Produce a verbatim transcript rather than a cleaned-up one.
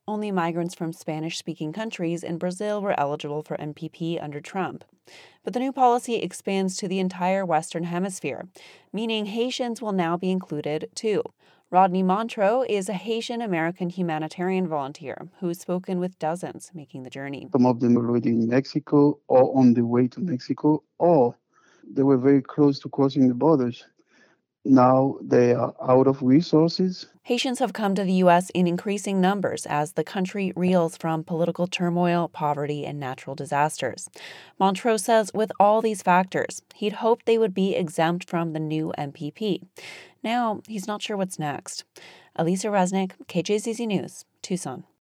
only migrants from Spanish-speaking countries in Brazil were eligible for M P P under Trump. But the new policy expands to the entire Western Hemisphere, meaning Haitians will now be included too. Rodney Montreux is a Haitian-American humanitarian volunteer who's spoken with dozens making the journey. Some of them were already in Mexico or on the way to Mexico, or they were very close to crossing the borders. Now they are out of resources. Haitians have come to the U S in increasing numbers as the country reels from political turmoil, poverty, and natural disasters. Montreux says with all these factors, he'd hoped they would be exempt from the new M P P. Now, he's not sure what's next. Alisa Resnick, K J Z Z News, Tucson.